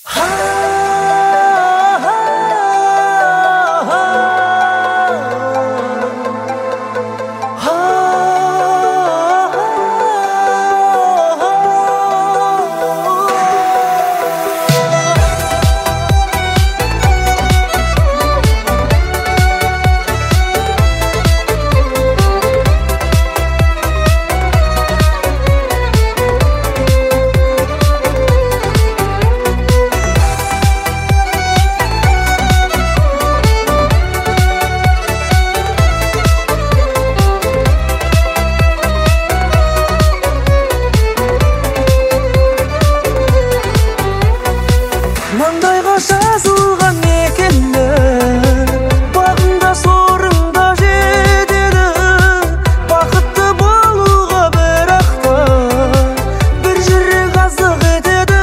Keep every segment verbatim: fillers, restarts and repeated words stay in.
Маңдайға жазылған мекені, бағында сорыңда жетеді. Бақытты болуға бірақ та бір жүрек азық етеді.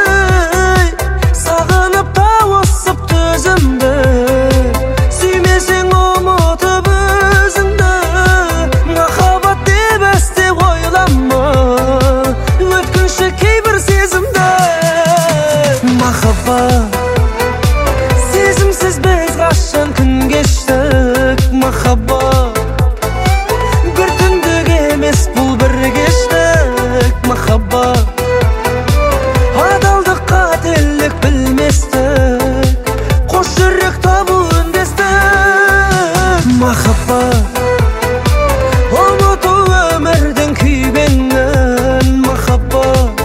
Сағынып тауысып төзімді, сүймесең ұмытып өзіңді. Махаббат деп әсте ойлама, өткінші кейбір сезімді. Махаббат, сезімсіз біз қашан күн кештік. Махаббат, бір түндік емес бұл бір кештік. Махаббат, адалдық қателік білместік, қос жүрек табу үндестік. Махаббат, ұмыту өмірдің күйбеңін. Махаббат,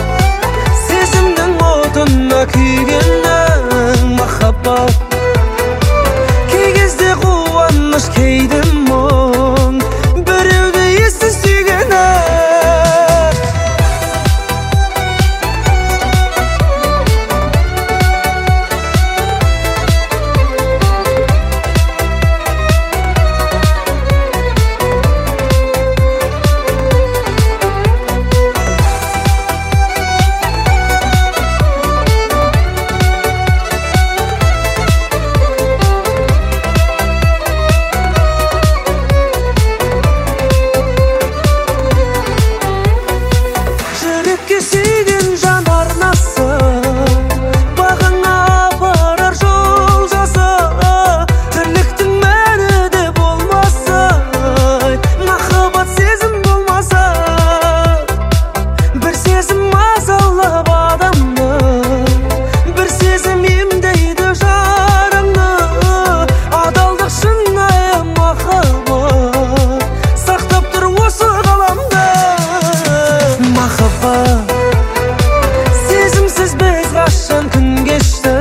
отына күйгенің. Махаббат, кей кезде қуаныш, кейде мұң, біреуді ессіз сүйгені. Сүйген жан арнасы, бағыңа апарар жол жаса. Тірліктің мәні де болмаса, махаббат сезім болмаса. Бір сезім мазалап адамды, бір сезім емдейді жараңды. Адалдық шынайы махаббат, сақтап тұр осы ғаламда. Махаббат, сезімсіз біз қашан күн кештік.